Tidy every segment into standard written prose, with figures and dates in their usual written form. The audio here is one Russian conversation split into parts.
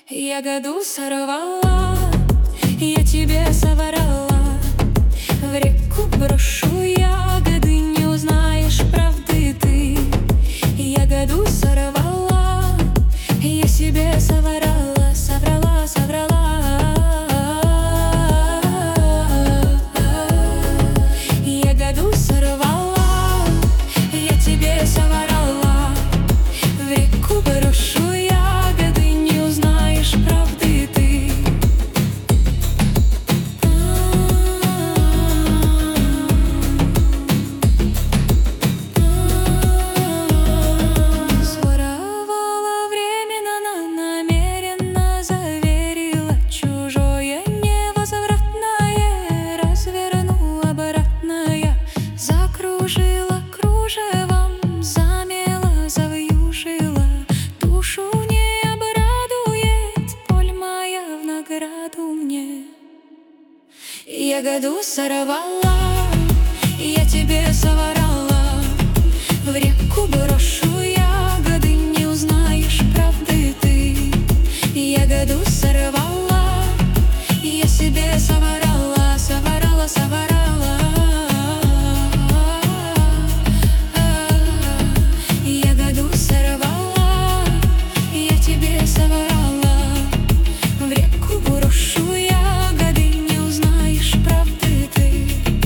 Ягоду сорвала, я тебе соврала. В реку брошу ягоды, не узнаешь правды ты. Ягоду сорвала, я себе соврала, соврала, соврала. Ягоду сорвала, я тебе соврала. В реку брошу ягоды, не узнаешь правды ты. Своровала временно, намеренно заверила. Чужое невозвратное разверну обратно я. Закружила кружевом, замела, завьюжила. Душу не обрадует боль моя в награду мне. Ягоду сорвала, я тебе соврала. В реку брошу ягоды, не узнаешь правды ты. Ягоду сорвала, я себе соврала, соврала, соврала. Ягоду сорвала, я тебе соврала. В реку брошу ягоды, не узнаешь правды ты.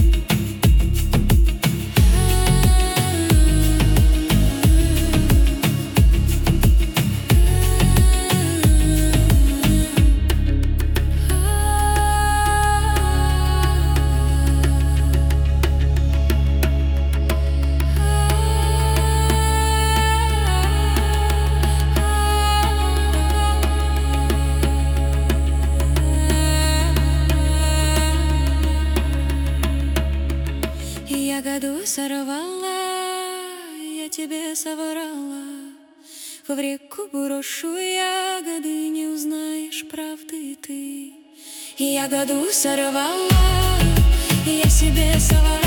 Ягоду сорвала, я тебе соврала. В реку брошу ягоды, не узнаешь правды ты. Ягоду сорвала, я себе соврала.